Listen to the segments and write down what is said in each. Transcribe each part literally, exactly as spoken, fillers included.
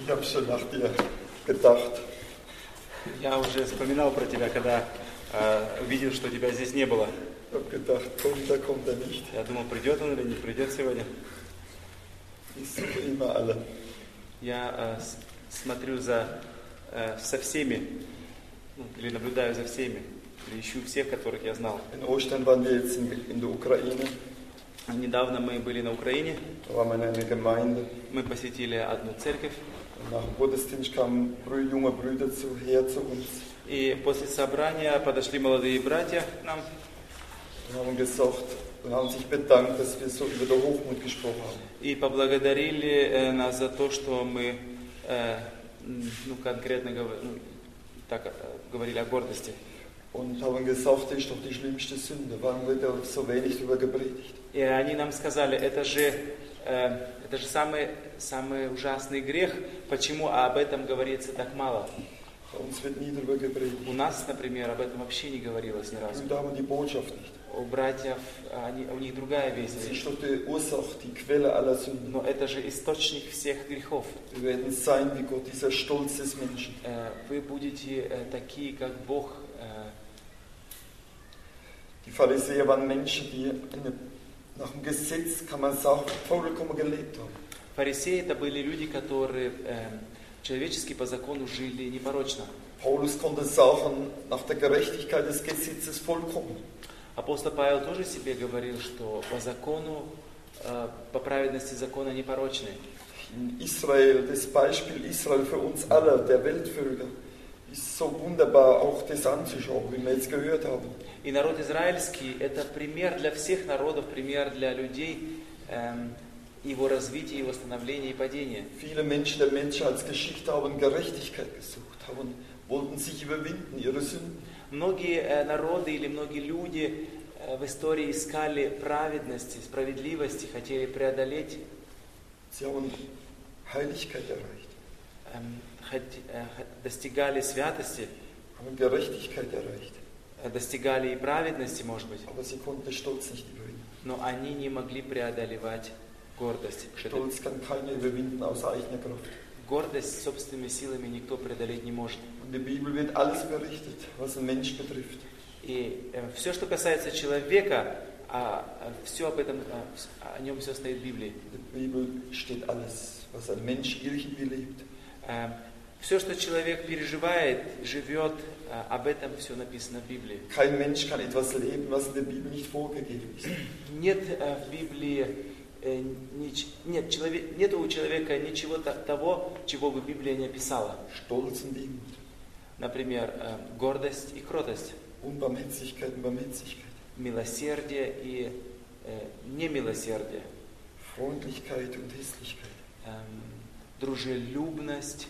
Ich habe schon nach dir gedacht. Я уже вспоминал про тебя, когда э, увидел, что тебя здесь не было. Ich habe gedacht, kommt er, kommt er nicht. Я думал, придет он или не придет сегодня. Ich suche immer alle. Я э, с- смотрю за, э, со всеми, ну, или наблюдаю за всеми, или ищу всех, которых я знал. In Ostern waren wir jetzt in, in der Ukraine. Недавно мы были на Украине, Da waren wir in einer Gemeinde. мы посетили одну церковь, Und nach dem Gottesdienst kamen Brü- junge Brüder zu, her zu uns и после собрания подошли молодые братья к нам und haben gesagt und haben sich bedankt, dass wir so über den Hochmut gesprochen haben. и поблагодарили э, нас за то, что мы э, м, ну, конкретно гов- ну, так, э, говорили о гордости. Und haben gesagt, das ist doch die schlimmste Sünde. Warum wird da so wenig darüber gepredigt? И они нам сказали, это же, э, это же самый, самый ужасный грех, почему об этом говорится так мало? Bei uns wird nie darüber gepredigt. У нас, например, об этом вообще не говорилось ни разу. Und da haben wir die Botschaft nicht. У братьев, они, у них другая весть. Das ist doch die Ursache, die Quelle aller Sünden. Но это же источник всех грехов. Wir werden sein wie Gott, dieser Stolz des Menschen. Э, Вы будете э, такие, как Бог. Э, Die Pharisäer waren Menschen, die eine, nach dem Gesetz, kann man sagen, vollkommen gelebt haben. Фарисеи это были люди, которые э, человечески по закону жили непорочно. Paulus konnte sagen, nach der Gerechtigkeit des Gesetzes vollkommen. Апостол Павел тоже себе говорил, что по закону, э, по праведности закона непорочны. In Israel, das Beispiel Israel für uns alle, der Weltvölker, ist so wunderbar, auch das anzuschauen, wie wir jetzt gehört haben. И народ израильский это пример для всех народов, пример для людей, эм, его развития, его становления и падения. Viele Menschen der Menschheitsgeschichte haben Gerechtigkeit gesucht, haben, wollten sich überwinden, ihre Sünden. Многие э, народы или многие люди э, в истории искали праведности, справедливости, хотели преодолеть, Sie haben Heiligkeit erreicht, эм, хот- э, хот- достигали святости, haben Gerechtigkeit erreicht, э, достигали и праведности, может быть, aber sie konnten den Stolz nicht überwinden. но они не могли преодолевать гордость. Stolz kann keiner überwinden aus eigener Kraft. Гордость собственными силами никто преодолеть не может. In der Bibel wird alles berichtet, was einen Mensch betrifft. И э, все, что касается человека, а, а, все об этом, а, вс- о нем все стоит в Библии. In der Bibel steht alles, was ein Mensch irgendwie lebt. Э, все, что человек переживает, живет, э, об этом все написано в Библии. Kein Mensch kann etwas leben, was in der Bibel nicht vorgegeben ist. Нет э, в Библии, э, нич- нет, человек, нет у человека ничего та- того, чего бы Библия не описала. Stolz und Demut, Например, э, гордость и кротость, Unbarmherzigkeit und Barmherzigkeit, милосердие и э, немилосердие, Freundlichkeit und Hässlichkeit. эм, дружелюбность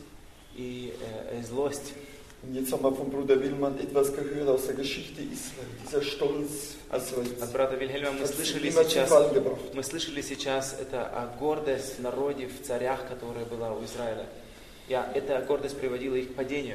и э, злость. Und jetzt haben wir von Bruder Willmann etwas gehört aus der Geschichte Israel. Dieser Stolz Israels От брата Вильгельма мы hat sie слышали immer zum сейчас, Fall gebracht. мы слышали сейчас это о гордость в народе, в царях, которая была у Израиля. И эта гордость приводила их к падению.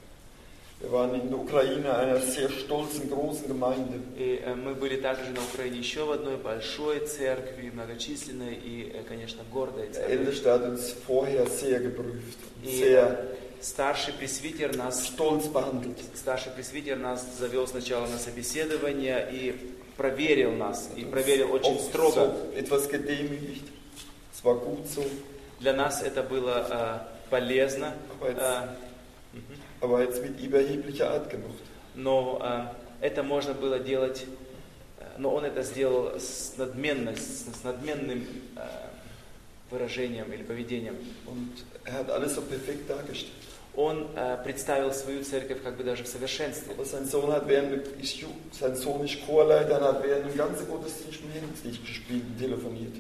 Wir waren in der Ukraine, einer sehr stolzen, großen Gemeinde. И э, мы были также на Украине еще в одной большой церкви, многочисленной и, э, конечно, гордой Der церкви. Älteste hat uns vorher sehr geprüft, И sehr э, старший пресвитер нас, stolz behandelt. старший пресвитер нас завел сначала на собеседование и проверил нас, и проверил очень Oft строго. so etwas gedemütigt. Es war gut so, Для нас это было э, полезно. aber jetzt, э, мгм. aber jetzt mit überheblicher Art gemacht. Но э, это можно было делать, э, но он это сделал с надменностью, с надменным э, выражением или поведением. Und er hat alles so perfekt dargestellt. Он э, представил свою церковь как бы даже в совершенстве. Aber sein Sohn hat während, ist, Ju- sein Sohn ist Chorleiter und hat während dem ganzen Gottesdienst mit Handys nicht gespielt und telefoniert.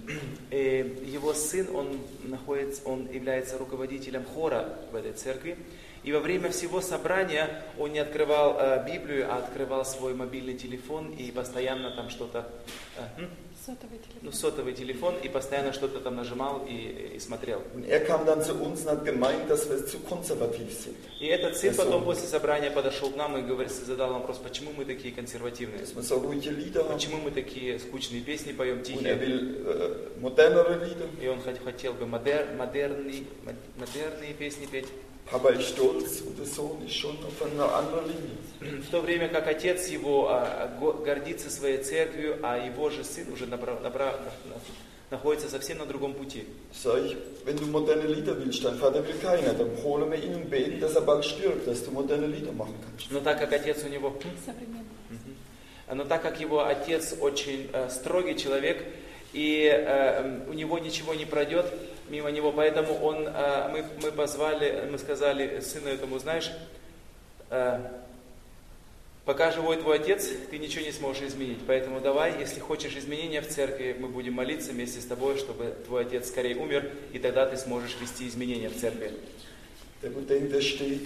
И его сын, он находится, он является руководителем хора в этой церкви. И во время всего собрания он не открывал э, Библию, а открывал свой мобильный телефон и постоянно там что-то... э, м? С Сотовый телефон. ну, сотовый телефон и постоянно что-то там нажимал и, и смотрел. Und er kam dann zu uns und hat gemeint, dass wir zu konservativ sind. И этот сын Я потом сон. после собрания подошел к нам и говорит, задал вопрос, почему мы такие консервативные? Dass wir so ruhige Lieder haben. Почему мы такие скучные песни поем, Und er тихие? will äh, modernere Lieder. И он хот- хотел бы модер, модерный, мод- модерные песни петь. Papa ist stolz und der Sohn ist schon auf einer anderen Linie. В то время как отец его а, го- гордится своей церковью, а его же сын уже набра- набра- на- находится совсем на другом пути. Sag ich, wenn du moderne Lieder willst, dein Vater will keiner, dann holen wir ihn und beten, dass er bald stirbt, dass du moderne Lieder machen kannst. Но так как отец у него... Современный. Мгм. Но так как его отец очень э, строгий человек, и э, у него ничего не пройдет мимо него, поэтому он, э, мы, мы позвали, мы сказали сыну этому, знаешь, э, пока живой твой отец, ты ничего не сможешь изменить. Поэтому давай, если хочешь изменения в церкви, мы будем молиться вместе с тобой, чтобы твой отец скорее умер, и тогда ты сможешь вести изменения в церкви. Der, wo denkt, er steht,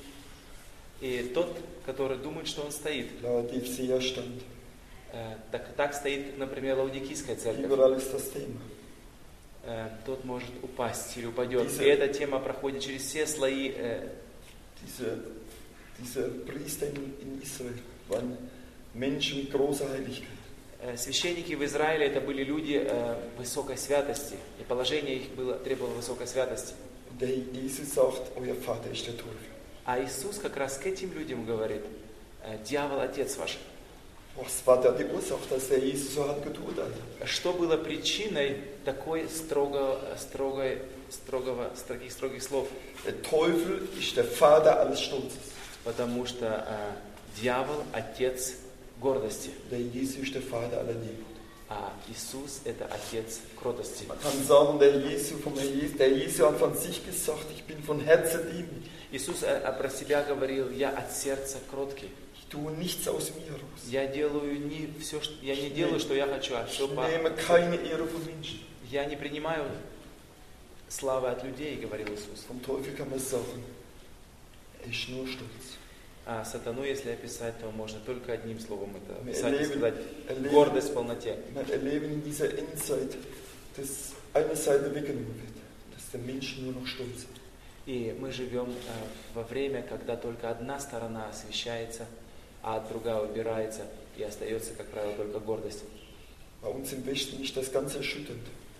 И тот, который думает, что он стоит, Laodicea stand. э, так, так стоит, например, Лаудикийская церковь. Überall ist das Thema. Э, тот может упасть или упадет. Diese- И эта тема проходит через все слои. э, Diese, diese Priester in, in Israel waren Menschen mit großer Heiligkeit. э, Священники в Израиле это были люди э, высокой святости. И положение их было, требовало высокой святости. Und der Jesus sagt, euer Vater ist der Teufel. А Иисус как раз к этим людям говорит, э, дьявол, отец ваш. Was war da die Ursache, dass der Jesus so hat getut hat? Что было причиной такой строго, строгой, строгого, строгих, строгих слов? Der Teufel ist der Vater alles Stolzes. Потому что э, дьявол отец гордости, Der Jesus ist der Vater aller Liebe. а Иисус это отец кротости. Man kann sagen, der Jesus, von der Jesus, der Jesus hat von sich gesagt, ich bin von Herzen liebend. Иисус э, про себя говорил, я от сердца кроткий. Ich tue nichts aus mir raus. Я делаю не все, что, я не делаю, что я хочу, а Ich все по... nehme keine Ehre von Menschen. Я не принимаю славы от людей, говорил Иисус. Vom Teufel kann man sagen, er ist nur stolz. А сатану, если описать, то можно только одним словом это Wir описать и erleben, сказать. erleben, Гордость в полноте. wir erleben in dieser Endzeit, dass eine Seite weggenommen wird, dass der Mensch nur noch stolz ist. И мы живем э, во время, когда только одна сторона освещается, а другая убирается, и остается, как правило, только гордость. Bei uns im Westen ist das ganz erschütternd.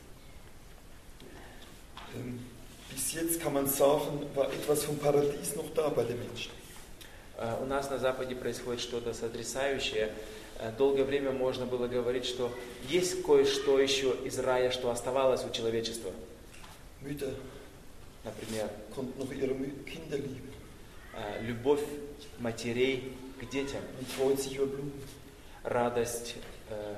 Ähm, bis jetzt kann man sagen, war etwas vom Paradies noch da bei den Menschen. Э, У нас на Западе происходит что-то сотрясающее. Э, Долгое время можно было говорить, что есть кое-что еще из рая, что оставалось у человечества. Mütter Например, konnten noch ihre Mü- Kinder lieben. э, любовь матерей к детям, Man freut sich über Blumen. радость э,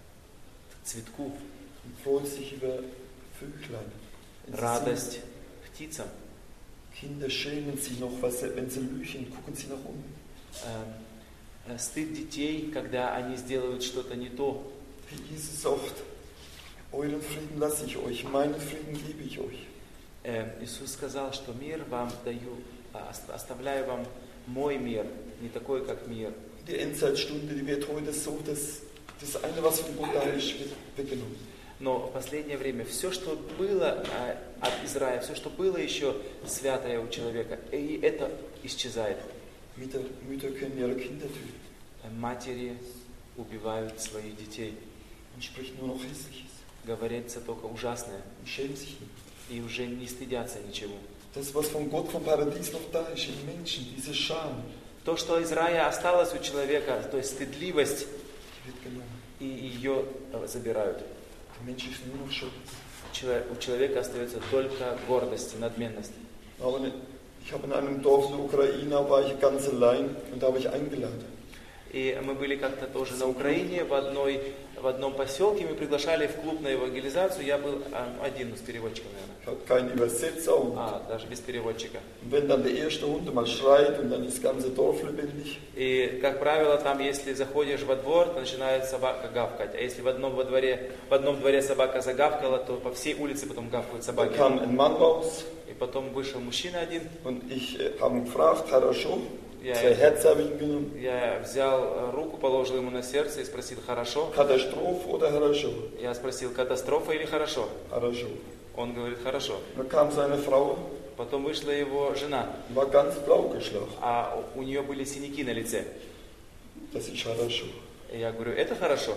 к цветку, Man freut sich über Vöglein. Wenn sie радость птицам. singen. Kinder schämen sich noch, was sie, wenn sie lügen, gucken sie nach unten. Э, э, Стыд детей, когда они сделают что-то не то. Wie Jesus sagt, euren Frieden lasse ich euch, meinen Frieden gebe ich euch. Э, Иисус сказал, что мир вам даю, а, ост- оставляю вам мой мир, не такой, как мир. Die Endzeitstunde, die wird heute so, dass das eine, was von Gott da ist, wird weggenommen. Но в последнее время все, что было э, от Израиля, все, что было еще святое у человека, и это исчезает. Mütter, Mütter können ihre Kinder töten. Э, Матери убивают своих детей. Man spricht nur noch Hässliches. Говорится только ужасное. Man schämt sich nicht. И уже не стыдятся ничего. Das, was von Gott, vom Paradies noch da ist, in Menschen, diese Scham, То, что из рая осталось у человека, то есть стыдливость, die wird genommen. и ее э, забирают. Der Mensch ist nur noch Schuld. Чело- У человека остается только гордость и надменность. Aber ne- ich habe in einem Dorf in der Ukraine, war ich ganz allein und da habe ich eingeladen. И мы были как-то тоже на Украине, в, одной, в одном поселке, мы приглашали в клуб на евангелизацию, я был а, один с переводчиком, наверное. Ich habe keinen Übersetzer und, А, даже без переводчика. und wenn dann der erste Hund mal schreit und dann ist das ganze Dorf lebendig, И, как правило, там, если заходишь во двор, то начинает собака гавкать. А если в одном, во дворе, в одном дворе собака загавкала, то по всей улице потом гавкают da собаки. kam ein Mann raus И потом вышел мужчина один, und ich äh, habe ihn gefragt, хорошо? Sein Herz habe ich ihm genommen. я взял руку, положил ему на сердце и спросил, хорошо? Katastrophe oder хорошо? Я спросил, катастрофа или хорошо? Хорошо. Он говорит, хорошо. Dann kam seine Frau, Потом вышла его жена, war ganz blau geschlagen. а у нее были синяки на лице. Das ist хорошо. И я говорю, это хорошо?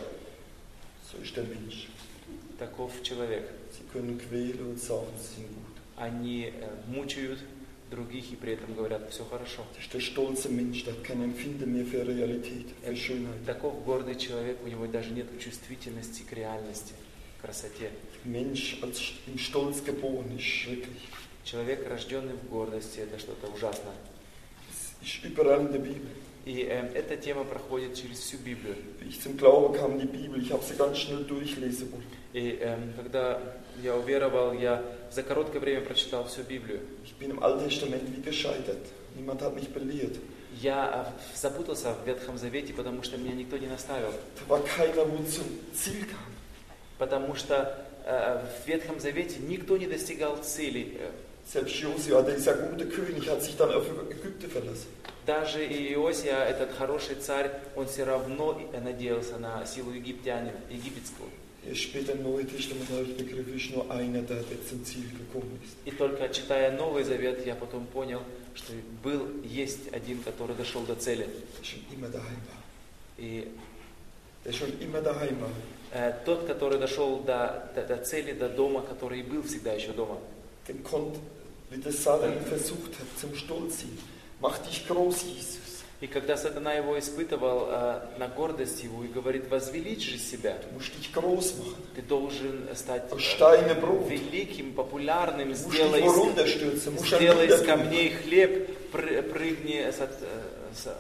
So ist der Mensch. Таков человек. Sie können quälen und sagen, sie sind gut. Они э, мучают других и при этом говорят, все хорошо. Das ist der stolze Mensch, der hat kein Empfinden mehr für Realität, für Schönheit. Таков гордый человек, у него даже нет чувствительности к реальности, к красоте. Mensch als im Stolz geboren ist schrecklich. Человек, рожденный в гордости, это что-то ужасное. Das ist überall in der Bibel. И э, эта тема проходит через всю Библию. Wie ich zum Glauben kam, die Bibel, ich habe sie ganz schnell durchlesen wollen. И э, когда я уверовал, я за короткое время прочитал всю Библию. Ich bin im Alten Testament wie gescheitert. Niemand hat mich belehrt. Я э, запутался в Ветхом Завете, потому что меня никто не наставил. Da war keiner, wo zum Ziel kam. Потому что э, в Ветхом Завете никто не достигал цели. Selbst Josua, dieser gute König, hat sich dann auf Ägypten verlassen. Даже и Иосия, этот хороший царь, он все равно надеялся на силу египтянина, египетскую. Erst später im Neuen Testament habe ich begriffen, ist nur einer da, der zum Ziel gekommen ist. И только читая Новый Завет, я потом понял, что был, есть один, который дошел до цели. Der schon immer daheim war. И Der schon immer daheim war. э, тот, который дошел до, до, до цели, до дома, который и был всегда еще дома. Den konnte, wie der Satan ihn versucht hat, zum Stolz hin. Mach dich groß, Jesus. И когда сатана его испытывал э, на гордость его и говорит, возвеличь же себя, Du musst dich groß machen. ты должен стать Aus Steine Brot. великим, популярным, Du musst сделай dich из, runterstürzen. Musst сделай из ein камней хлеб, пры- прыгни с от- э, с-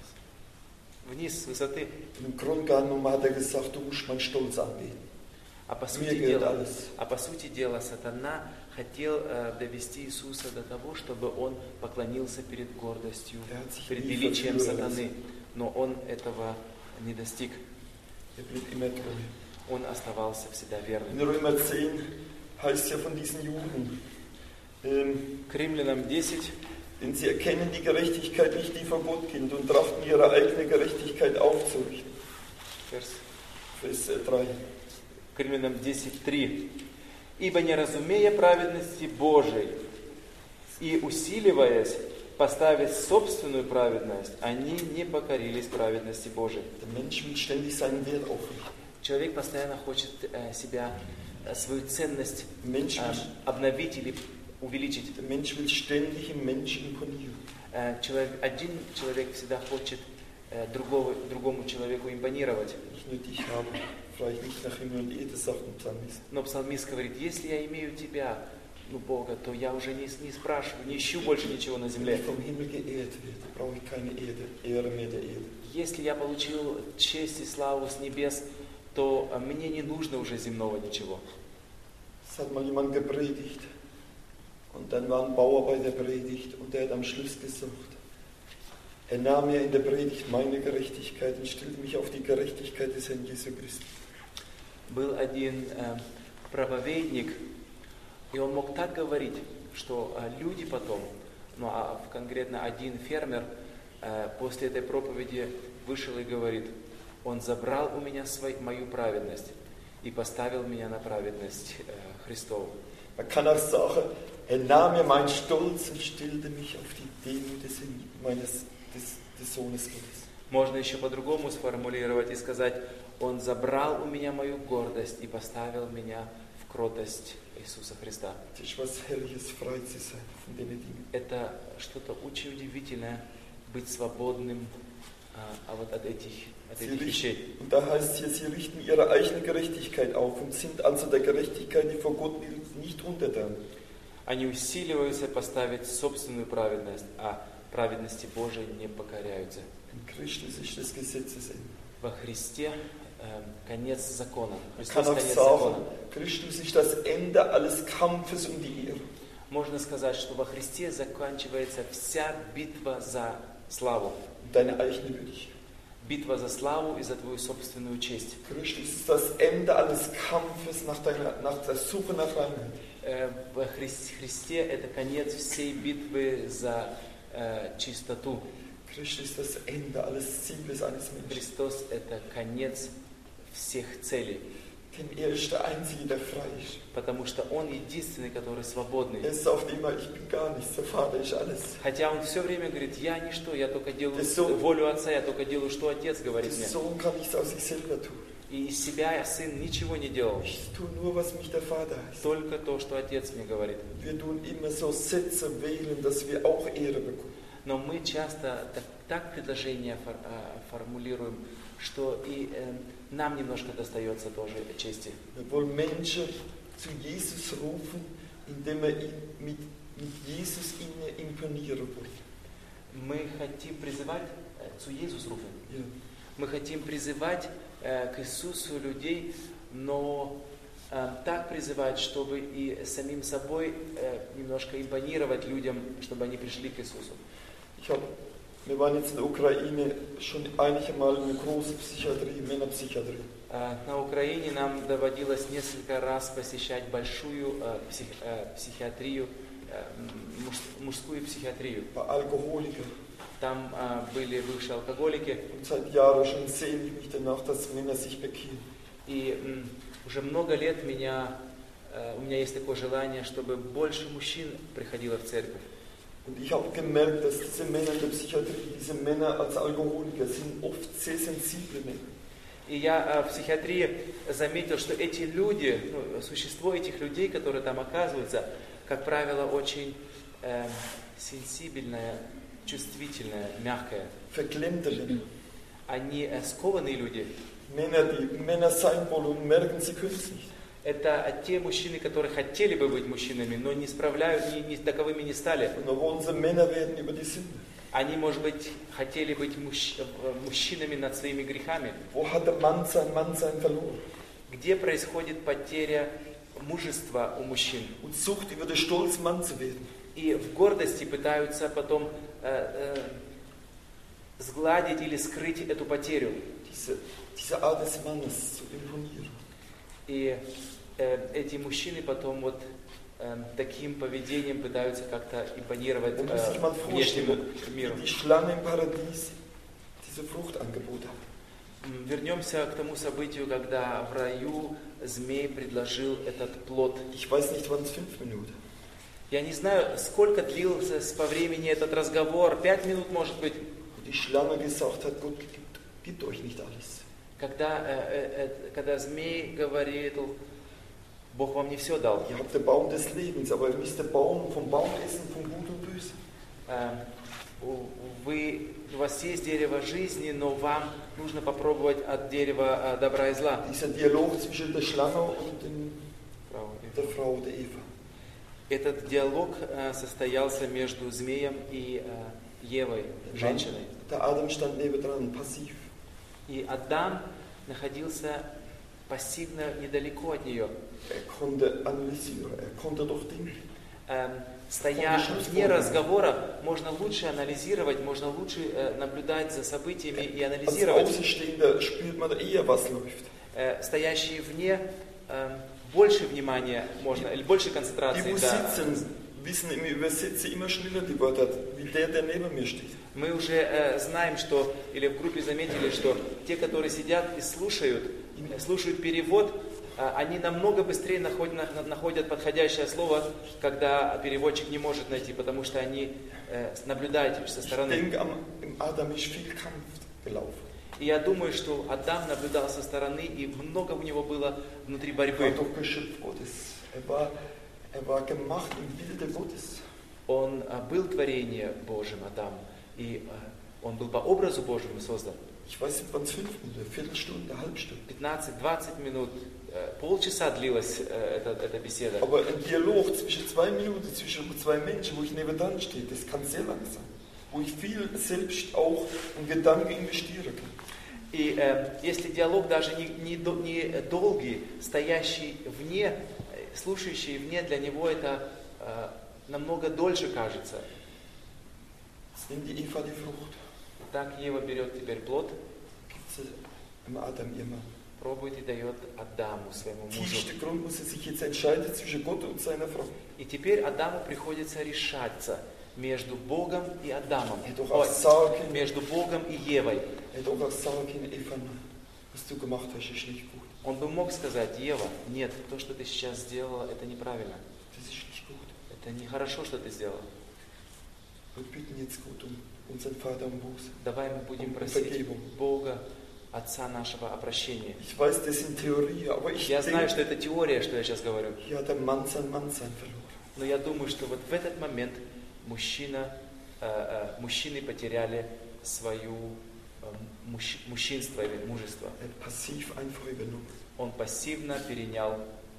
вниз с высоты. Im Grunde genommen hat er gesagt, du musst meinen Stolz anbeten. А по Mir сути gehört дела, alles. а по сути дела сатана хотел э, довести Иисуса до того, чтобы он поклонился перед гордостью, перед величием сатаны. Но он этого не достиг. Er blieb immer treu. Он оставался всегда In верным. Römer zehn heißt ja von diesen Juden, ähm, К Римлянам десять. denn sie erkennen die Gerechtigkeit nicht, die vor Gott gilt, und trachten ihre eigene Gerechtigkeit aufzurichten. Vers Vers äh, drei. К Римлянам десять три. «Ибо не разумея праведности Божией и усиливаясь поставить собственную праведность, они не покорились праведности Божией». Der Mensch will ständig seinen Wert aufrichten. Человек постоянно хочет э, себя, э, свою ценность Mensch э, will, обновить или увеличить. der Mensch will ständig im Menschen imponieren. Э, человек, один человек всегда хочет э, другого, другому человеку импонировать. Nicht nur dich haben, vielleicht nicht nach Himmel und Erde, sagt ein Psalmist. Но псалмист говорит, если я имею тебя, ну, Бога, то я уже не, не спрашиваю, не ищу больше ничего на Wenn земле. ich vom Himmel geehrt werde, brauche ich keine Erde, Ehre mehr der Erde. Если я получил честь и славу с небес, то э, мне не нужно уже земного ничего. Es hat mal jemand gepredigt und dann war ein Bauer bei der Predigt und der hat am Schluss gesagt, er nahm mir in der Predigt meine Gerechtigkeit und stellte mich auf die Gerechtigkeit des Herrn Jesu Christi. Был один э, проповедник, и он мог так говорить, что э, люди потом, ну а конкретно один фермер э, после этой проповеди вышел и говорит, он забрал у меня свой, мою праведность и поставил меня на праведность э, Христову. Man kann auch sagen, er nahm mir meinen Stolz und stellte mich auf die Demut des, meines, des, des Sohnes Gottes. Можно еще по-другому сформулировать и сказать, он забрал у меня мою гордость и поставил меня в кротость Иисуса Христа. Es ist was Herrliches, frei zu sein von den Dingen. Это что-то очень удивительное, быть свободным а, а вот от этих, от Sie этих вещей. richten, und da heißt es hier, sie richten ihre eigene Gerechtigkeit auf und sind also der Gerechtigkeit, die vor Gott gilt, nicht untertan. Они усиливаются поставить собственную праведность, а праведности Божией не покоряются. In Christus ist das Gesetzesende. Во Христе э, конец закона. Man Христос kann auch конец sagen, закона. Christus ist das Ende alles Kampfes um die Ehre. Можно сказать, что во Христе заканчивается вся битва за славу. Und deine eigene Würdigkeit. Битва за славу и за твою собственную честь. Christus ist das Ende alles Kampfes nach, deiner, nach der Suche nach Reinheit. Э, Во Хри- Христе это конец всей битвы за э, чистоту. Christus ist das Ende alles Zieles eines Menschen. Христос – это конец всех целей. Denn er ist der Einzige, der frei ist. Потому что Он единственный, который свободный. Er sagt immer, ich bin gar nichts, der Vater ist alles. Хотя Он все время говорит, я ничто, я только делаю Der Sohn, волю Отца, я только делаю, что Отец говорит der мне. Sohn kann nichts aus sich selber tun. И из себя Сын ничего не делал. Ich tue nur, was mich der Vater heißt. Только то, что Отец мне говорит. Wir tun immer so Sätze wählen, dass wir auch Ehre bekommen. Но мы часто так, так предложения фор, а, формулируем, что и э, нам немножко достается тоже чести. Wir wollen Menschen zu Jesus rufen, indem wir ihn mit, mit Jesus ihnen imponieren wollen. Мы хотим призывать э, zu Jesus rufen. Ja. Мы хотим призывать э, к Иисусу людей, но э, так призывать, чтобы и самим собой э, немножко импонировать людям, чтобы они пришли к Иисусу. Ich hab, wir waren jetzt in der Ukraine schon einige Mal in einer großen Psychiatrie, Männerpsychiatrie. Э, на Украине нам доводилось несколько раз посещать большую э, псих, э, психиатрию, э, муж, мужскую психиатрию. Bei Alkoholikern. Там э, были бывшие алкоголики. Und seit Jahren schon sehne ich mich danach, dass Männer sich bekehren. И м, уже много лет меня, э, у меня есть такое желание, чтобы больше мужчин приходило в церковь. Und ich habe gemerkt, dass diese Männer in der Psychiatrie, diese Männer als Alkoholiker sind oft sehr sensible Männer. И я э, в психиатрии заметил, что эти люди, ну, существо этих людей, которые там оказываются, как правило, очень э, сенсибельное, чувствительное, мягкое. Verklemmte Männer. Они э, скованные люди. Männer, die Männer sein wollen und merken, sie können es nicht. Это те мужчины, которые хотели бы быть мужчинами, но не справляют, ни, ни таковыми не стали. Und dann wollen sie Männer werden über die Sünde. Они, может быть, хотели быть мужч... мужчинами над своими грехами. Wo hat der Mann sein Mannsein verloren? Где происходит потеря мужества у мужчин? Und sucht über den Stolz, Mann zu werden. И в гордости пытаются потом э, э, сгладить или скрыть эту потерю. Diese, diese Art des Mannes zu imponieren. И э, эти мужчины потом вот э, таким поведением пытаются как-то импонировать Man muss sich mal э, внешнему vorstellen, миру. wie die Schlange im Paradies diese Frucht angeboten hat. М, Вернемся к тому событию, когда в раю змей предложил этот плод. Ich weiß nicht, wann es fünf Minuten. Я не знаю, сколько длился по времени этот разговор, пять минут, может быть, Und die Schlange gesagt hat, Gott gibt, gibt euch nicht alles. когда, э, э, когда змей говорил, Бог вам не все дал. Ihr habt den Baum des Lebens, aber ihr müsst den Baum vom Baum essen, von Gut und Böse. Э, у- Вы, у вас есть дерево жизни, но вам нужно попробовать от дерева э, добра и зла. Dieser Dialog zwischen der Schlange und dem, der Frau, der Eva. Этот диалог э, состоялся между змеем и э, Евой, женщиной. Der Adam stand nebendran, passiv. И Адам находился пассивно недалеко от нее. Er konnte analysieren, er konnte doch denken. Эм, Стоя вне разговора, можно лучше анализировать, можно лучше э, наблюдать за событиями и Als анализировать. Außenstehender spürt man eher, was läuft. Э, Стоящие вне, эм, больше внимания можно, или больше Die, концентрации. wo Да. sitzen, wissen im Übersetzer immer schneller die Wörter, wie der, der neben mir steht. Мы уже э, знаем, что, или в группе заметили, что те, которые сидят и слушают, э, слушают перевод, э, они намного быстрее находят, на- находят подходящее слово, когда переводчик не может найти, потому что они э, наблюдают со Ich стороны. denke, am, im Adam ist viel Kampf gelaufen. И я думаю, что Адам наблюдал со стороны, и много у него было внутри Er war борьбы. doch Geschöpf Gottes. Er war, er war gemacht im Bilde Gottes. Он э, был творение Божьим, Адам, и э, он был по образу Божьему создан. Ich weiß nicht, wann es fünf Minuten, eine Viertelstunde, eine halbe Stunde. пятнадцать-двадцать минут, э, полчаса длилась э, эта, эта беседа. Aber ein Dialog zwischen zwei Minuten, zwischen zwei Menschen, wo ich nebendran stehe, das kann sehr lang sein. Wo ich viel selbst auch in Gedanken investieren kann. И э, если диалог даже не, не, до- не долгий, стоящий вне, э, слушающий вне, для него это э, намного дольше кажется. Jetzt nimmt die Eva die Frucht, Так Ева берет теперь плод, gibt sie dem Adam ihr Mann. пробует и дает Адаму, своему мужу. Tiefster Grund muss er sich jetzt entscheiden zwischen Gott und seiner Frau. И теперь Адаму приходится решаться между Богом и Адамом, Er hätte auch Ой, auch sagen, между Богом и Евой. er hätte auch auch sagen können, Eva, was du gemacht hast, ist nicht gut. Он бы мог сказать: Ева, нет, то, что ты сейчас сделала, это неправильно. Das ist nicht gut. Это нехорошо, что ты сделала. Wir bitten jetzt Gott um unseren Vater um Buße. Давай мы будем Um просить Vergebung. Бога, Отца нашего, о прощении. Ich weiß, das sind Theorien, aber ich Я знаю, denke, что это теория, что я сейчас говорю. hier hat der Mann sein Mannsein verloren. Но я думаю, что вот в этот момент мужчина, э, э, мужчины потеряли свою э, мужч, мужчинство или мужество. Er hat passiv einfach übernommen. Он пассивно перенял.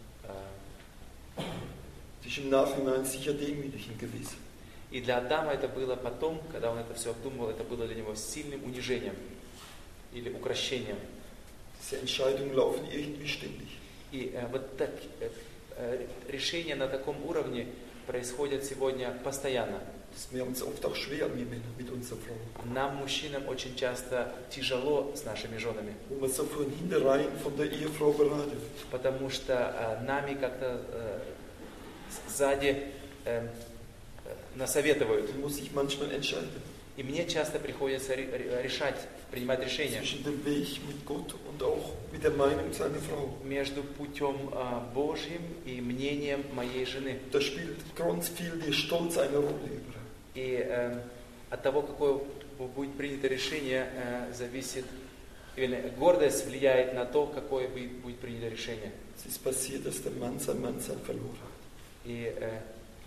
Э, Das ist im Nachhinein sicher demütigend gewesen. и для Адама это было потом, когда он это все обдумывал, это было для него сильным унижением или укращением. Diese Entscheidungen laufen irgendwie ständig. И э, вот так, э, э, решения на таком уровне происходят сегодня постоянно. Wir haben es oft auch schwer, wir Männer, mit unserer Frau. Нам, мужчинам, очень часто тяжело с нашими женами, Wo man so von hinterein von der Ehefrau beraten wird. потому что э, нами как-то э, сзади э, э, насоветуют. Man muss sich manchmal entscheiden. И мне часто приходится ре- ре- решать, принимать решения Zwischen dem Weg mit Gott und auch mit der Meinung seiner Frau. между путем э, Божьим и мнением моей жены. Da spielt ganz viel der Stolz eine Rolle. И э, от того, какое будет принято решение, э, зависит, или гордость влияет на то, какое будет, будет принято решение. Es ist passiert, dass der Mann sein Mannsein verloren hat. И, э,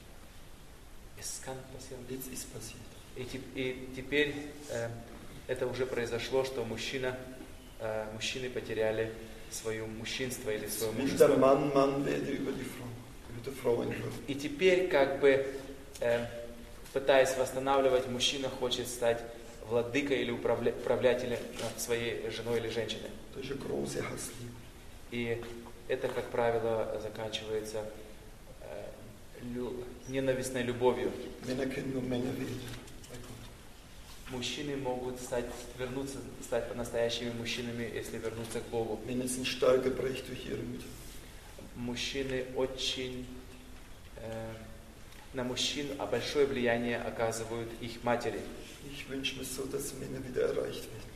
es kann passieren. Jetzt ist passiert. И, те- и теперь э, это уже произошло, что мужчина, э, мужчины потеряли свое мужчинство или свое Will der мужество. Mann Mann werde über die Frau, über die Frau einfach. И теперь, как бы, э, пытаясь восстанавливать, мужчина хочет стать владыкой или управля- управлятелем над своей женой или женщиной. Das ist eine große Hassliebe. И это, как правило, заканчивается э, лю- ненавистной любовью. Männer können nur Männer werden. Bei Gott. Мужчины могут стать, вернуться, стать настоящими мужчинами, если вернуться к Богу. Männer sind stark geprägt durch ihre Mütter. Мужчины очень... э, на мужчин а большое влияние оказывают их матери. Ich wünsche mir so, dass Männer wieder erreicht werden.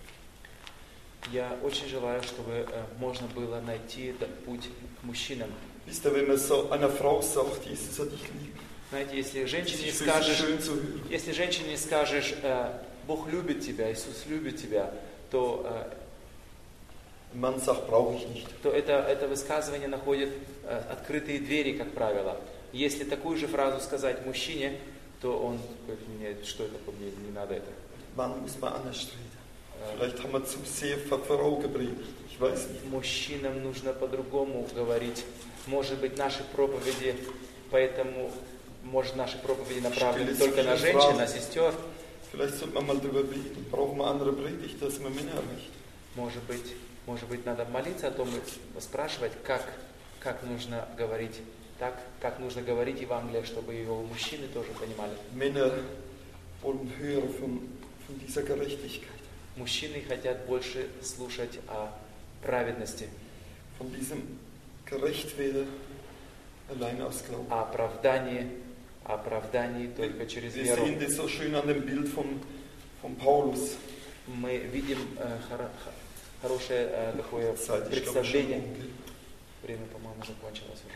Я очень желаю, чтобы э, можно было найти этот путь к мужчинам. Wisst ihr, wenn man so einer Frau sagt, Jesus hat dich lieb, Знаете, если das женщине ist für sie скажешь, schön zu hören. если женщине скажешь, э, Бог любит тебя, Иисус любит тебя, то, э, Ein Mann sagt, brauche ich nicht. то это, это высказывание находит э, открытые двери, как правило. Если такую же фразу сказать мужчине, то он говорит: нет, что это, мне не надо это. Mann muss man anders reden. Vielleicht haben wir zu sehr für Frau gepredigt. Ich weiß nicht. Мужчинам нужно по-другому говорить. Может быть, наши проповеди, поэтому, может, наши проповеди направлены только на женщин, на сестер. Vielleicht sollte man mal drüber beten. Brauchen wir andere Predigt, dass man Männer erreicht. Может быть, может быть, надо молиться о том и спрашивать, как, как нужно говорить так, как нужно говорить Евангелие, чтобы его мужчины тоже понимали. Männer wollen hören von, von dieser Gerechtigkeit, Мужчины хотят больше слушать о праведности, von diesem Gerechtwerden allein aus Glauben. о оправдании, о оправдании только через Wir веру. sehen das so schön an dem Bild von, von Paulus. Мы видим э, хоро- хо- хорошее э, такое Zeit, ich glaube, schon представление. um, gell? Время, по-моему, закончилось уже.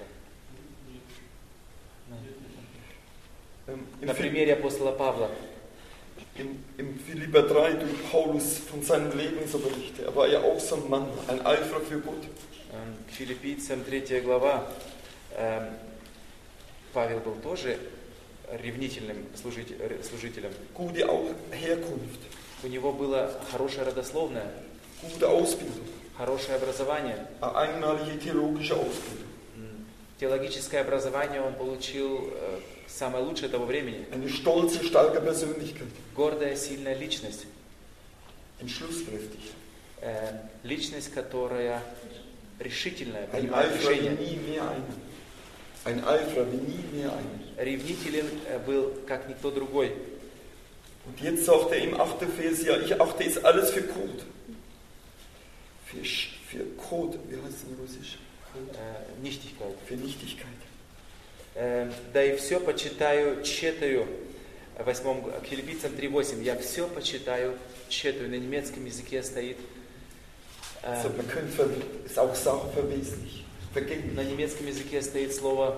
Ähm, На Im, Phil- примере апостола Павла. im, Im Philipper drei tut Paulus von seinem Leben so berichten. Er war ja auch so ein Mann, ein Eiferer für Gott. Эм, Филиппийцам третья глава. Эм, Павел был тоже ревнительным служитель- ре- служителем. Gute auch Herkunft, У него было хорошее родословное, gute Ausbildung, хорошее образование. eine einmalige theologische Ausbildung, М, Теологическое образование он получил э, самое лучшее того времени. eine stolze, starke Persönlichkeit, Гордая, сильная личность. entschlusskräftig, Э, Личность, которая решительная, ein принимает Eiferer wie решения. nie mehr einer. Ein Eiferer wie nie mehr einer. Ревнителен э, был, как никто другой. Und jetzt sagt er im achten Vers, ja, ich achte es alles für Kot. Für, Sch- für Kot, wie heißt es in Russisch? Kot. Э, Nichtigkeit. Für Nichtigkeit. Э, Да и все почитаю тщетою восьмом, к Филиппийцам три восемь. Я все почитаю, тщетую, на немецком языке стоит. Also man könnte es auch Sachen verweslich, vergessen. На немецком языке стоит слово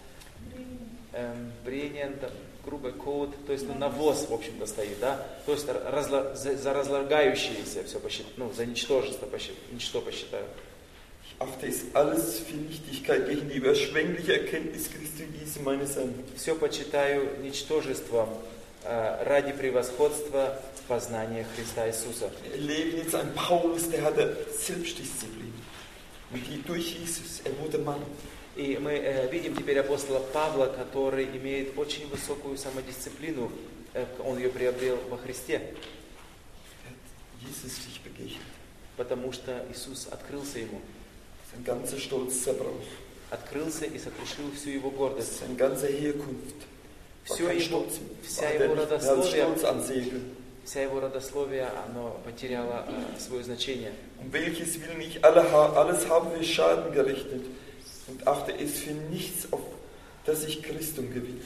эм, бренен, там, грубый код, то есть ну, навоз, в общем-то, стоит, да? То есть разла, за, за разлагающееся все посчитаю, ну, за ничтожество посчитаю, ничто посчитаю. Ich achte es alles für Nichtigkeit gegen die überschwängliche Erkenntnis Christi Jesu meines Herrn. Все почитаю ничтожеством э, ради превосходства познания Христа Иисуса. Wir erleben jetzt einen Paulus, der hatte Selbstdisziplin. Die durch Jesus, er wurde Mann. И мы э, видим теперь апостола Павла, который имеет очень высокую самодисциплину, э, он ее приобрел во Христе. Er hat Jesus sich begegnet. Потому что Иисус открылся ему. Sein ganzer Stolz zerbrach. Открылся и сокрушил всю его гордость. Seine ganze Herkunft. Все его, Stolz, вся er его nicht mehr als родословие, Stolz ansäge. вся его родословие, оно потеряло э, свое значение. Um welches Willen ich alle, alles habe für Schaden gerechnet und achte es für nichts, auf dass ich Christum gewinne.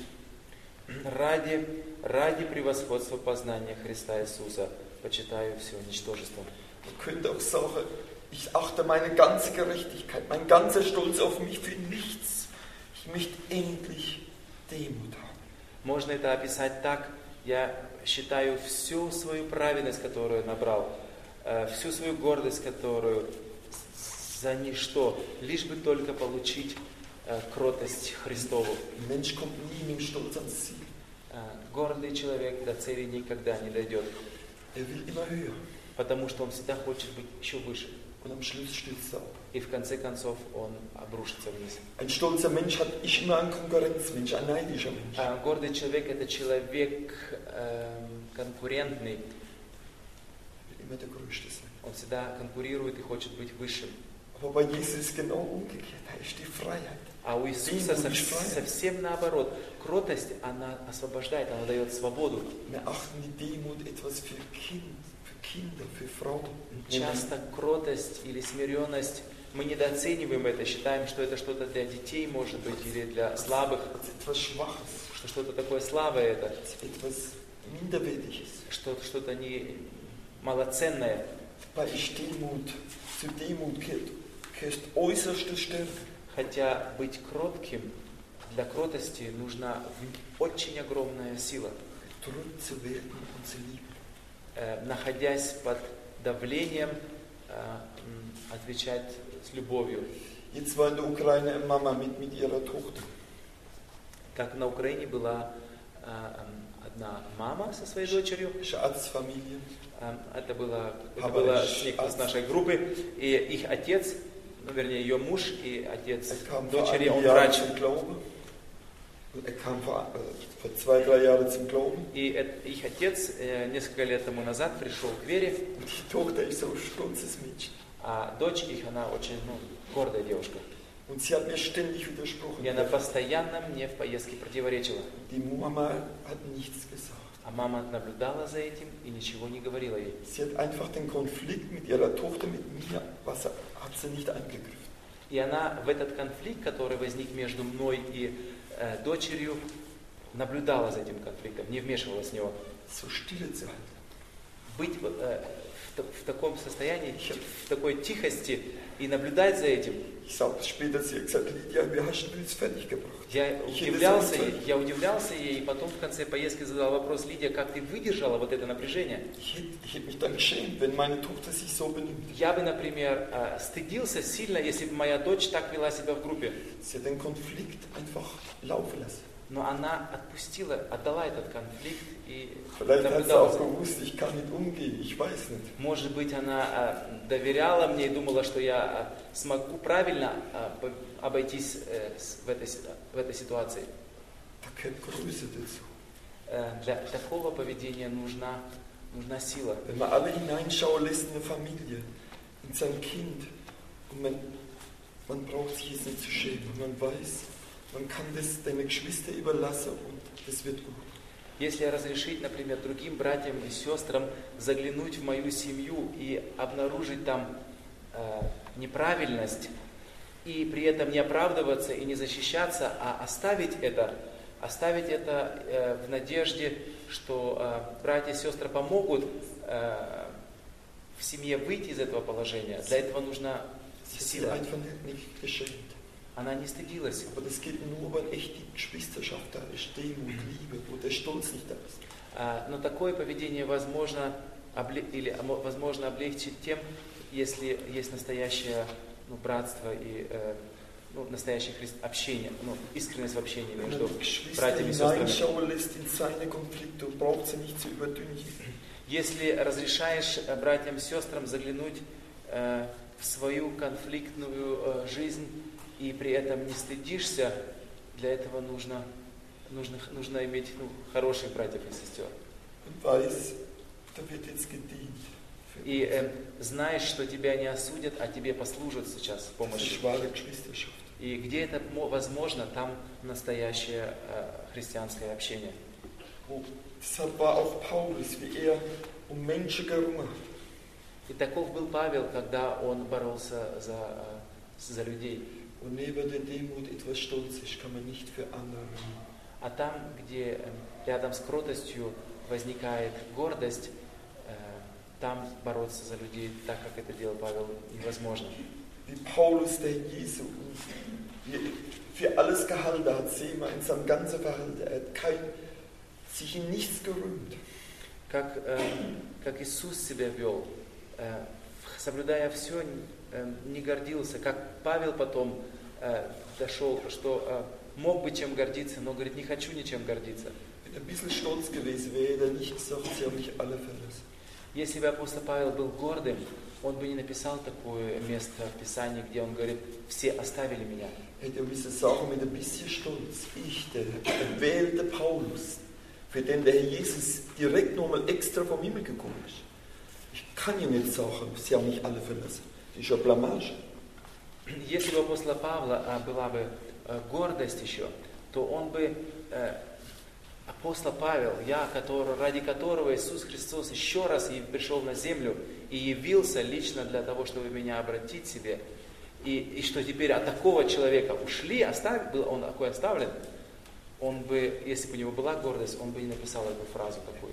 Ради, ради превосходства познания Христа Иисуса почитаю все ничтожеством. Man könnte auch sagen, ich achte meine ganze Gerechtigkeit, mein ganzer Stolz auf mich für nichts. Ich möchte endlich Demut haben. Можно это описать так: я считаю всю свою праведность, которую набрал, всю свою гордость, которую за ничто, лишь бы только получить кротость Христову. Mensch kommt nie mit Stolz ans Ziel. Гордый человек до цели никогда не дойдет. Er will immer höher. Потому что он всегда хочет быть еще выше. Und am Schluss stürzt er ab. И в конце концов он обрушится вниз. Ein stolzer Mensch hat ist immer ein Konkurrenzmensch, ein neidischer Mensch. А гордый человек – это человек э, конкурентный. Will immer der Größte sein. Он всегда конкурирует и хочет быть высшим. Aber bei Jesus ist es genau umgekehrt. Da ist die Freiheit. А у Иисуса совсем наоборот. Кротость, она освобождает, она дает свободу. Wir achten die Demut etwas für Kind, für Kinder, für Frauen. Часто кротость или смиренность, мы недооцениваем это, считаем, что это что-то для детей, может быть, или для слабых, что что-то такое слабое это, что что-то не малоценное. Хотя быть кротким, для кротости нужна очень огромная сила. Э, находясь под давлением, э, отвечать с любовью. Jetzt war in der Ukraine eine Mama mit, mit ihrer Tochter. Как на Украине была э, одна мама со своей дочерью. Arztfamilie. Э, это было, это было с нашей группы. И их отец, ну, вернее, ее муж и отец дочери, он врач. Er kam vor, vor zwei, drei Jahren zum Glauben. И это, их отец э, несколько лет тому назад пришел к вере. Die Tochter ist so ein stolzes Mädchen. А дочь их, она очень ну, гордая девушка. Und sie hat mir ständig widersprochen. И она постоянно мне в поездке противоречила. Die Mama hat nichts gesagt. А мама наблюдала за этим и ничего не говорила ей. Sie hat einfach den Konflikt mit ihrer Tochter, mit mir, was hat sie nicht eingegriffen. И она в этот конфликт, который возник между мной и э, дочерью, наблюдала за этим конфликтом, не вмешивалась в него. So stille zu halten. Быть э, в, в таком состоянии, в такой тихости и наблюдать за этим. Я удивлялся, я удивлялся ей, и потом в конце поездки задал вопрос: Лидия, как ты выдержала вот это напряжение? Я бы, например, стыдился сильно, если бы моя дочь так вела себя в группе. Но она отпустила, отдала этот конфликт и наблюдала. Может быть, она доверяла мне и думала, что я смогу правильно обойтись в этой, в этой ситуации. Для такого поведения нужна, нужна сила. Man kann das deine Geschwister überlassen und das wird gut. Если разрешить, например, другим братьям и сестрам заглянуть в мою семью и обнаружить там э, неправильность, и при этом не оправдываться и не защищаться, а оставить это, оставить это э, в надежде, что э, братья и сестры помогут э, в семье выйти из этого положения. Для этого нужна сила. Она не стыдилась. Aber das geht nur, wenn echt die Geschwisterschaft da ist, Demut, Liebe, wo der Stolz nicht da ist. А, но такое поведение возможно, обле, или, возможно облегчить тем, если есть настоящее ну, братство и э, ну, настоящее христ... общение, ну, искренность в общении между братьями и сестрами. Если разрешаешь братьям и сестрам заглянуть э, в свою конфликтную э, жизнь и при этом не стыдишься, для этого нужно, нужно, нужно иметь ну, хороших братьев и сестер. И э, знаешь, что тебя не осудят, а тебе послужат сейчас в помощи. И где это возможно, там настоящее э, христианское общение. И таков был Павел, когда он боролся за, за людей. А там, где рядом с кротостью возникает гордость, там бороться за людей, так как это делал Павел, невозможно. Wie Paulus, der Jesu für alles gehalten hat, sehen wir in seinem ganzen Verhalten, er hat kein, sich in nichts gerühmt. Как, э, как Иисус себя вел, э, соблюдая все, э, не гордился, как Павел потом э, дошел, что э, мог бы чем гордиться, но говорит, не хочу ничем гордиться. Wenn er ein bisschen stolz gewesen wäre, hätte er nicht gesagt, sie haben mich alle verlassen. Если бы апостол Павел был гордым, он бы не написал такое место в Писании, где он говорит, все оставили меня. Hätte er müssen sagen mit ein bisschen Stolz, ich, der erwählte Paulus, für den der Herr Jesus direkt nochmal extra vom Himmel gekommen ist. Ich kann ihm nicht sagen, sie haben mich alle verlassen. Das ist ja Blamage. Если бы у апостола Павла была бы гордость еще, то он бы, апостол Павел, я, который, ради которого Иисус Христос еще раз пришел на землю и явился лично для того, чтобы меня обратить к себе, и, и что теперь от такого человека ушли, оставь, был он такой оставлен, он бы, если бы у него была гордость, он бы не написал эту фразу такую.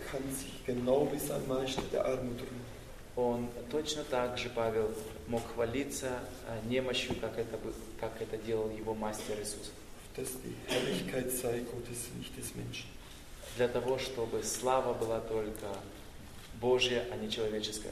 Он точно так же, Павел, мог хвалиться немощью, как это, как это делал его мастер Иисус. Для того, чтобы слава была только Божья, а не человеческая.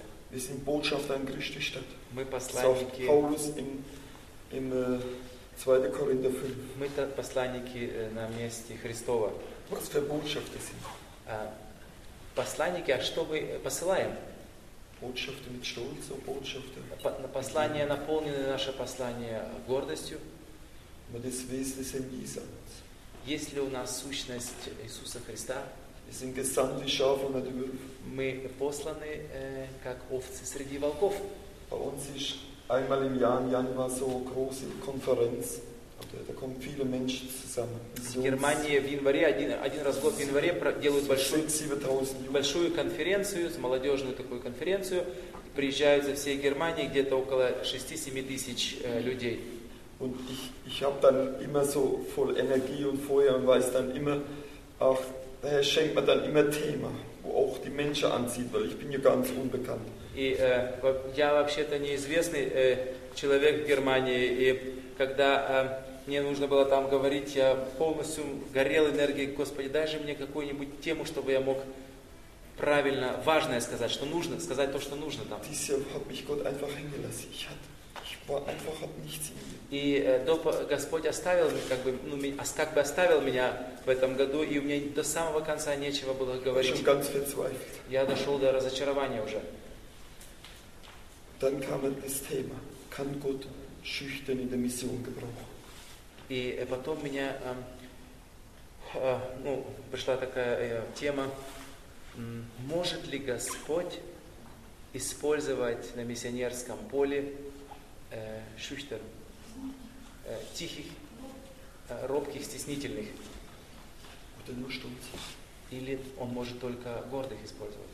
Мы посланники. Im zweiten Korinther fünf. Мы посланники на месте Христова. Was für Botschafter sind? Посланники, а что мы посылаем? Botschafter mit Stolz und Botschafter. Послание, наполнено наше послание гордостью. Aber das Wesen sind Jesus. Есть ли у нас сущность Иисуса Христа? Wir sind gesandt wie Schafe unter den Wölfen. Мы посланы э, как овцы среди волков. Bei uns ist einmal im Jahr, im Januar, so eine große Konferenz. Da kommen viele Menschen zusammen. В Германии в январе, один, один раз в год в январе делают большую, большую конференцию, молодежную такую конференцию. Приезжают за всей Германии где-то около шесть-семь тысяч э, людей. Und ich, ich habe dann immer so voll Energie und Feuer und weiß dann immer, auch, daher schenkt man dann immer Thema, wo auch die Menschen anzieht, weil ich bin ja ganz unbekannt. И э, я вообще-то неизвестный э, человек в Германии, и когда э, мне нужно было там говорить, я полностью горел энергией, Господи, дай же мне какую-нибудь тему, чтобы я мог правильно, важное сказать, что нужно, сказать то, что нужно там. И э, Господь оставил, как бы, ну, как бы оставил меня в этом году, и у меня до самого конца нечего было говорить. Я дошел до разочарования уже. Dann kam das Thema, kann Gott schüchtern in der Mission gebrauchen? И потом меня, э, э, ну, пришла такая э, тема, может ли Господь использовать на миссионерском поле э, шюchtер, э, тихих, э, робких, стеснительных? Или Он может только гордых использовать?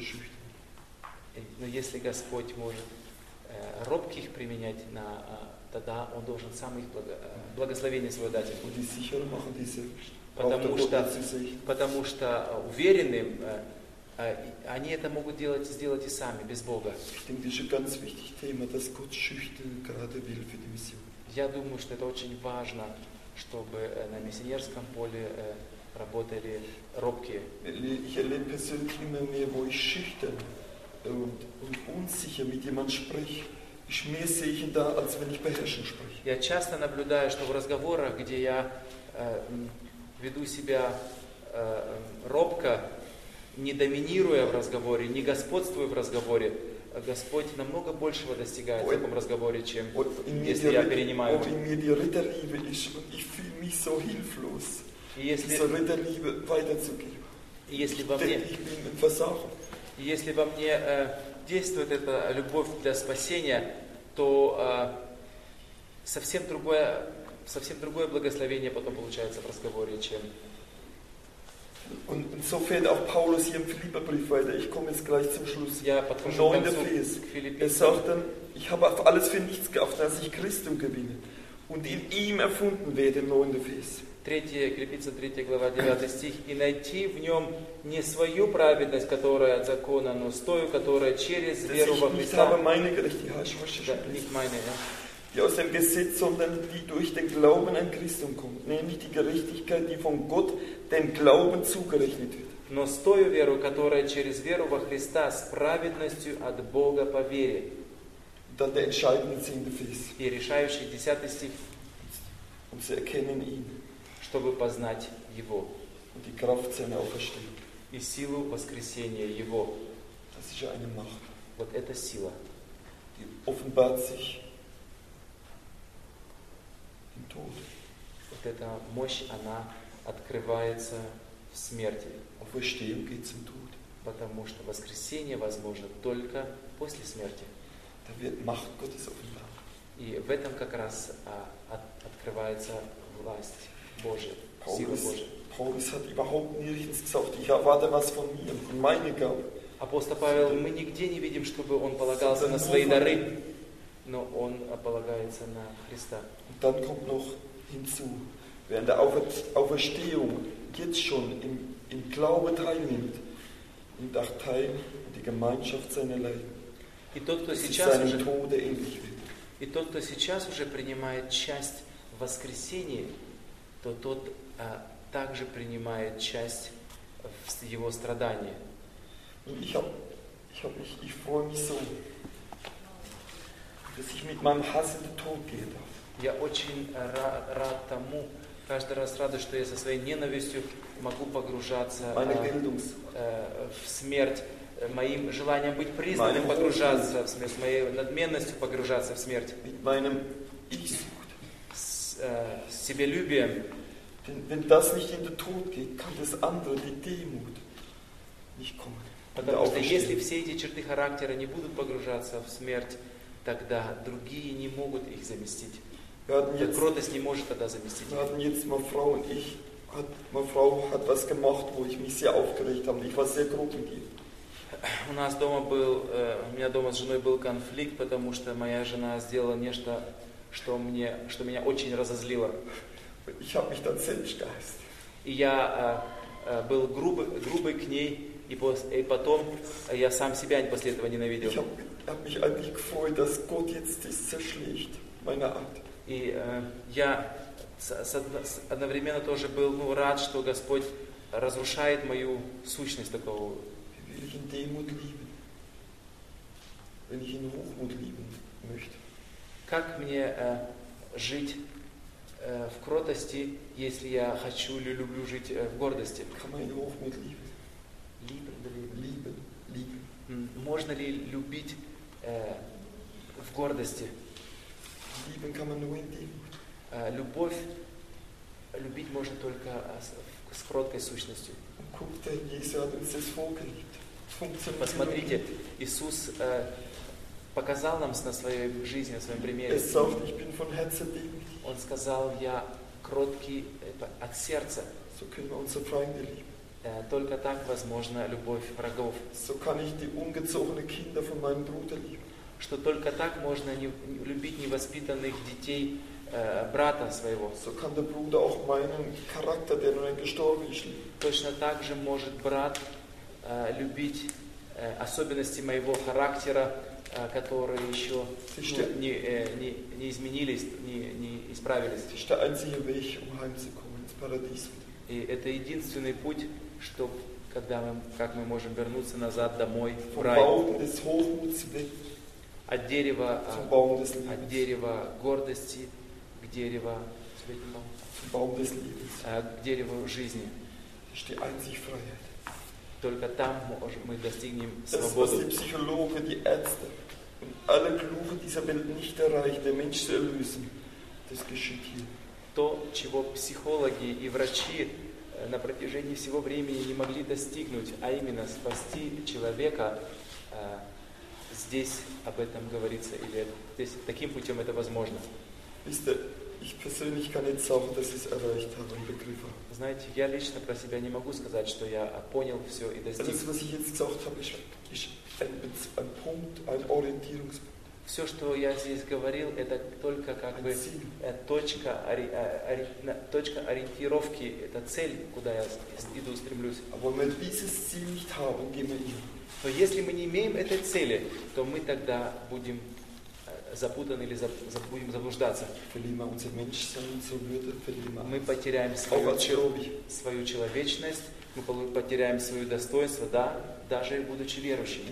Но если Господь может э, робких применять на тогда он должен сам их благо, э, благословение свое дать им. Und die sicher machen, diese Потому что, zu sehen. потому что уверенным, э, э, они это могут делать, сделать и сами, без Бога. Ich denke, das ist ein ganz wichtiges Thema, dass Gott schüchtern gerade will für die Mission. Я думаю, что это очень важно, чтобы э, на миссионерском поле э, работали робкие. Ich erlebe persönlich immer mehr, wo ich schüchtern und, und unsicher mit jemandem spreche. Ich mehr sehe ich ihn da, als wenn ich beherrschend spreche. Я часто наблюдаю, что в разговорах, где я э, веду себя э, робко, не доминируя в разговоре, не господствуя в разговоре, Господь намного большего достигает в таком разговоре, чем если я перенимаю. In mir die Ritterliebe ist und ich fühle mich so hilflos, И если, diese Ritterliebe weiterzugeben. и если во Ich denke, мне, ich bin ein Versager. и если во мне э, действует эта любовь для спасения, то э, совсем другое, совсем другое благословение потом получается в разговоре, чем... Und so fährt auch Paulus hier im Philipperbrief weiter. Ich komme jetzt gleich zum Schluss. Я подхожу к Neunter концу Vers. к Er Филиппийцам. sagt dann, ich habe auf alles für nichts geachtet, dass ich Christum gewinne und in ihm erfunden werde, im neunten Vers. третья, Филиппийцам третья глава, девятый стих. «И найти в нем не свою праведность, которая от закона, но стою, которая через Dass веру во ich nicht Христа». habe meine Gerechtigkeit, ich weiß Да, schon, nicht meine, ja. die aus dem Gesetz, sondern die durch den Glauben an Christum kommt, nämlich die Gerechtigkeit, die von Gott dem Glauben zugerechnet wird. «Но стою веру, которая через веру во Христа с праведностью от Бога по вере». Und dann der entscheidende zehnte Vers, И решающий десятый стих, um zu erkennen ihn чтобы познать Его und die Kraft seiner Auferstehung. и силу воскресения Его. Das ist ja eine Macht, Вот эта сила, die offenbart sich im Tod. вот эта мощь, она открывается в смерти. Auferstehung geht zum Tod. Потому что воскресение возможно только после смерти. Da wird Macht Gottes offenbar. И в этом как раз а, от, открывается власть Божия, сила Paulus, Божия. Paulus hat überhaupt nirgends gesagt, ich erwarte was von mir, von meiner Gabe. Апостол Павел, мы нигде не видим, чтобы он полагался на свои дары, но он полагается на Христа. Und dann kommt noch hinzu, wer an der Aufer Auferstehung jetzt schon im, im Glaube teilnimmt, nimmt auch teil in die Gemeinschaft seiner Leiden. И тот, кто Dass es сейчас seinem уже, Tode ähnlich wird. и тот, кто сейчас уже принимает часть в воскресении, то тот а, также принимает часть в его страдании. Und ich, hab, ich, hab mich, ich freue mich so, dass ich mit meinem Hass in den Tod gehen darf. Я очень ра- рад тому, каждый раз радуюсь, что я со своей ненавистью могу погружаться Meine э, Geltungssucht. э, в смерть, э, моим желанием быть признанным погружаться в смерть, с моей надменностью погружаться в смерть, Mit meinem Ich-Sucht. с, э, с себелюбием. Denn wenn das nicht in den Tod geht, kann das andere, die Demut, nicht kommen. Потому что если все эти черты характера не будут погружаться в смерть, тогда другие не могут их заместить. Кротость не может тогда заместить. Wir hatten jetzt mal Frau und ich, hat, meine Frau hat was gemacht, wo ich mich sehr aufgeregt habe. Ich war sehr grob mit ihr. У нас дома был, э, у меня дома с женой был конфликт, потому что моя жена сделала нечто, что, мне, что меня очень разозлило. Ich habe mich dann selbst gehasst. И я э, э, был грубый, грубый к ней, и, пос, и потом я сам себя после этого ненавидел. Ich habe hab mich eigentlich gefreut, dass Gott jetzt das zerschlägt, meine Art. И э, я с, с, с, одновременно тоже был ну, рад, что Господь разрушает мою сущность такого. Wie will ich in Demut lieben, wenn ich in Hochmut lieben möchte? Как мне э, жить э, в кротости, если я хочу или люблю жить э, в гордости? Kann man in Hochmut lieben? Lieben, Lieben, lieben. М, Можно ли любить э, в гордости? Lieben kann man nur in Demut. Э, любовь любить можно только э, с, с кроткой сущностью. Und guckt, der Jesus hat uns das vorgelebt. Es funktioniert. Посмотрите, Иисус э, показал нам на своей жизни, на своем примере. Er sagt, ich bin von Herzen demütig. Он сказал, я кроткий э, от сердца. So können wir unsere Feinde lieben. Э, Только так возможна любовь врагов. So kann ich die ungezogenen Kinder von meinem Bruder lieben. что только так можно не, любить невоспитанных детей äh, брата своего. So kann der Bruder auch meinen Charakter, der nun gestorben ist, lieben. Точно так же может брат äh, любить äh, особенности моего характера, äh, которые еще ну, не, äh, не, не изменились, не, не исправились. Das ist der einzige Weg, um heimzukommen ins Paradies. И это единственный путь, что когда мы, как мы можем вернуться назад домой в рай. От дерева, от дерева гордости к дереву, к дереву жизни. Только там мы достигнем свободы. Das, was die Psychologen, die Ärzte und alle Klugen dieser Welt nicht erreichen, der Mensch zu erlösen, das geschieht hier. То, чего психологи и врачи на протяжении всего времени не могли достигнуть, а именно спасти человека, здесь об этом говорится, или здесь таким путем это возможно. Знаете, я лично про себя не могу сказать, что я понял все и достиг. Все, что я здесь говорил, это только как бы точка, ори, ори, точка ориентировки, это цель, куда я иду, стремлюсь. Но если мы не имеем этой цели, то мы тогда будем запутаны или будем заблуждаться. Мы потеряем свою, свою человечность, мы потеряем свое достоинство, да, даже будучи верующими.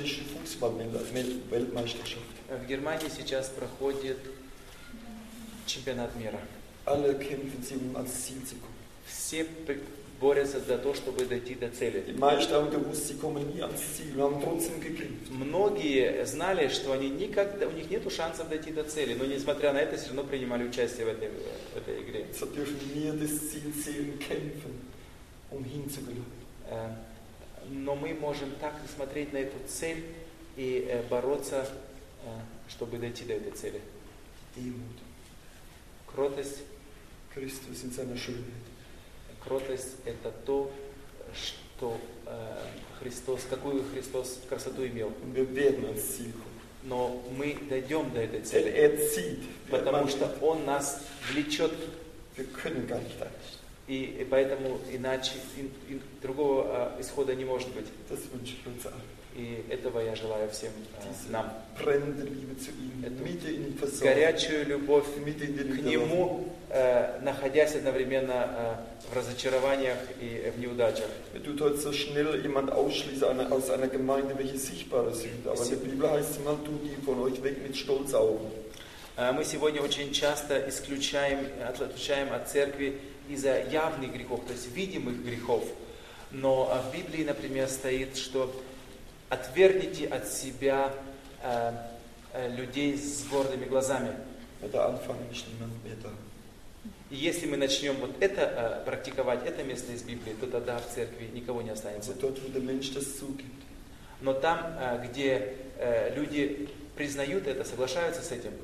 В Германии сейчас проходит чемпионат мира. Все борются за то, чтобы дойти до цели. Многие знали, что они никогда, у них нет шансов дойти до цели, но несмотря на это, все равно принимали участие в этой, в этой игре. Но мы можем так смотреть на эту цель и бороться, чтобы дойти до этой цели. Кротость. Кротость – это то, что э, Христос, какую Христос красоту имел. Но мы дойдем до этой цели, потому что Он нас влечет. И, и поэтому иначе и, и другого э, исхода не может быть. И этого я желаю всем э, нам. Эту горячую любовь к Нему, э, находясь одновременно э, в разочарованиях и в неудачах. Мы сегодня очень часто исключаем, отлучаем от церкви из-за явных грехов, то есть видимых грехов. Но в Библии, например, стоит, что отвергните от себя э, э, людей с гордыми глазами. И если мы начнем вот это э, практиковать, это место из Библии, то тогда в церкви никого не останется. Но там, э, где э, люди признают это, соглашаются с этим,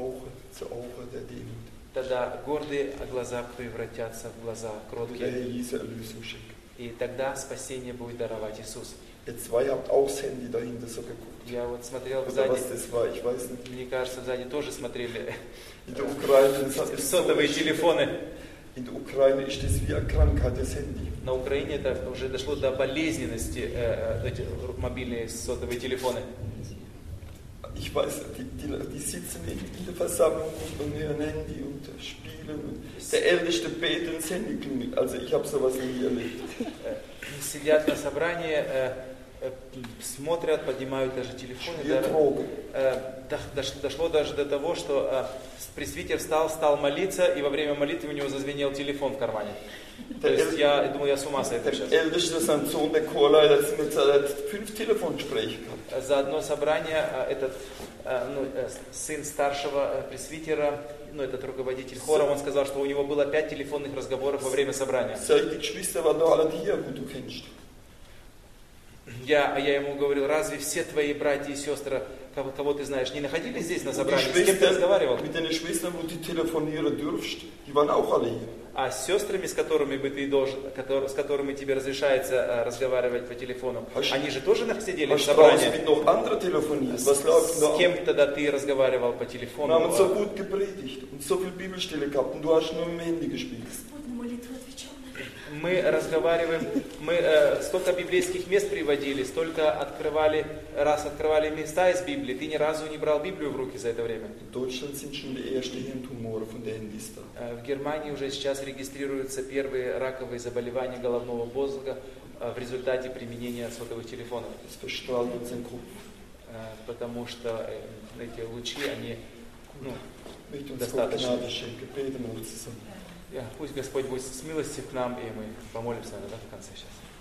тогда гордые глаза превратятся в глаза кроткие. И тогда спасение будет даровать Иисус. Я вот смотрел сзади, мне кажется, сзади тоже смотрели сотовые телефоны. На Украине это уже дошло до болезненности, эти мобильные сотовые телефоны. Ich weiß, die, die, die sitzen in der Versammlung und hören Handy und spielen. Der Älteste betet ins Handy klingelt. Also ich habe sowas nie erlebt. Сидят на собрании, смотрят, поднимают даже телефоны. Дошло даже до того, что пресвитер встал, стал молиться, и во время молитвы у него зазвенел телефон в кармане. То есть я думал, я с ума сойду сейчас. За одно собрание этот ну, сын старшего пресвитера, ну, этот руководитель хора, он сказал, что у него было пять телефонных разговоров во время собрания. Я, я ему говорил, разве все твои братья и сестры, кого, кого ты знаешь, не находились здесь на Und die собрании? С кем ты Schwestern, разговаривал? mit den Schwestern, wo du telefonieren dürfst, die waren auch alle hier. А с сестрами, с которыми бы ты должен, который, с которыми тебе разрешается äh, разговаривать по телефону, Hast- они же тоже сидели в Hast du draußen собрании? mit noch anderen telefoniert? Was läuft denn da С ab? кем тогда ты разговаривал по Wir телефону? haben so gut gepredigt und so viel Bibelstelle gehabt und du hast nur mit dem Handy gespielt. Господь на молитву отвечал на время. Мы разговариваем, мы э, столько библейских мест приводили, столько открывали, раз открывали места из Библии. Ты ни разу не брал Библию в руки за это время. In Deutschland sind schon die ersten Hirntumore von den Handys da. Э, В Германии уже сейчас регистрируются первые раковые заболевания головного мозга э, в результате применения сотовых телефонов. Das verstrahlt unseren Kopf. Э, Потому что э, эти лучи, они, ну, Ich möchte uns Gott Достаточно. Gnade schenken. Beten wir zusammen. э, пусть Господь будет смилостив к нам, и мы помолимся, наверное, да, в конце сейчас.